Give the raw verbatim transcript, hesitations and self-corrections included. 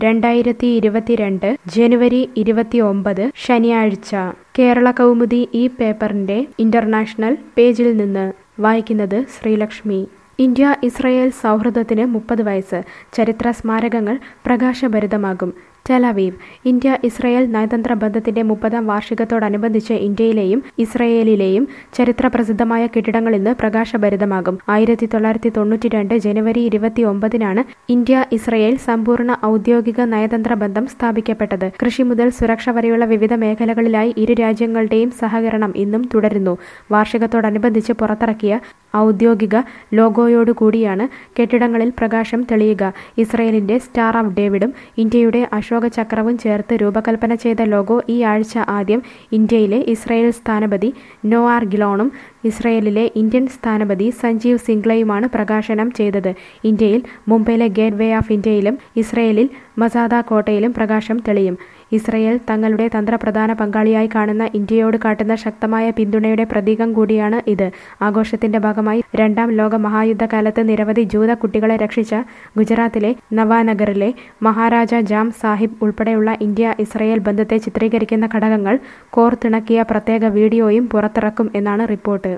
രണ്ടായിരത്തി ഇരുപത്തിരണ്ട് ജനുവരി ഇരുപത്തിയൊമ്പത് ശനിയാഴ്ച. കേരള കൗമുദി ഈ പേപ്പറിന്റെ ഇന്റർനാഷണൽ പേജിൽ നിന്ന് വായിക്കുന്നത് ശ്രീലക്ഷ്മി. ഇന്ത്യ ഇസ്രയേൽ സൗഹൃദത്തിന് മുപ്പത് വയസ്സ്, ചരിത്ര സ്മാരകങ്ങൾ പ്രകാശഭരിതമാകും. ടെലവീവ്. ഇന്ത്യ ഇസ്രയേൽ നയതന്ത്ര ബന്ധത്തിന്റെ മുപ്പതാം വാർഷികത്തോടനുബന്ധിച്ച് ഇന്ത്യയിലെയും ഇസ്രയേലിലെയും ചരിത്ര പ്രസിദ്ധമായ കെട്ടിടങ്ങൾ ഇന്ന് പ്രകാശഭരിതമാകും. ആയിരത്തി തൊള്ളായിരത്തി തൊണ്ണൂറ്റി രണ്ട് ജനുവരി ഇരുപത്തി ഒമ്പതിനാണ് ഇന്ത്യ ഇസ്രയേൽ സമ്പൂർണ്ണ ഔദ്യോഗിക നയതന്ത്ര ബന്ധം സ്ഥാപിക്കപ്പെട്ടത്. കൃഷി മുതൽ സുരക്ഷ വരെയുള്ള വിവിധ മേഖലകളിലായി ഇരു രാജ്യങ്ങളുടെയും സഹകരണം ഇന്നും തുടരുന്നു. വാർഷികത്തോടനുബന്ധിച്ച് പുറത്തിറക്കിയ ഔദ്യോഗിക ലോഗോയോടുകൂടിയാണ് കെട്ടിടങ്ങളിൽ പ്രകാശം തെളിയുക. ഇസ്രയേലിന്റെ സ്റ്റാർ ഓഫ് ഡേവിഡും ഇന്ത്യയുടെ അശോക ചക്രവും ചേർത്ത് രൂപകൽപ്പന ചെയ്ത ലോഗോ ഈ ആഴ്ച ആദ്യം ഇന്ത്യയിലെ ഇസ്രയേൽ സ്ഥാനപതി നോആർ ഗിലോണും ഇസ്രയേലിലെ ഇന്ത്യൻ സ്ഥാനപതി സഞ്ജീവ് സിംഗ്ലയുമാണ് പ്രകാശനം ചെയ്തത്. ഇന്ത്യയിൽ മുംബൈയിലെ ഗേറ്റ് വേ ഓഫ് ഇന്ത്യയിലും ഇസ്രയേലിൽ മസാദ കോട്ടയിലും പ്രകാശം തെളിയും. ഇസ്രയേൽ തങ്ങളുടെ തന്ത്രപ്രധാന പങ്കാളിയായി കാണുന്ന ഇന്ത്യയോട് കാട്ടുന്ന ശക്തമായ പിന്തുണയുടെ പ്രതീകം കൂടിയാണ് ഇത്. ആഘോഷത്തിന്റെ ഭാഗമായി രണ്ടാം ലോക മഹായുദ്ധകാലത്ത് നിരവധി ജൂത കുട്ടികളെ രക്ഷിച്ച ഗുജറാത്തിലെ നവാനഗറിലെ മഹാരാജ ജാം സാഹിബ് ഉൾപ്പെടെയുള്ള ഇന്ത്യ ഇസ്രയേൽ ബന്ധത്തെ ചിത്രീകരിക്കുന്ന ഘടകങ്ങൾ കോർത്തിണക്കിയ പ്രത്യേക വീഡിയോയും പുറത്തിറക്കും എന്നാണ് റിപ്പോർട്ട്.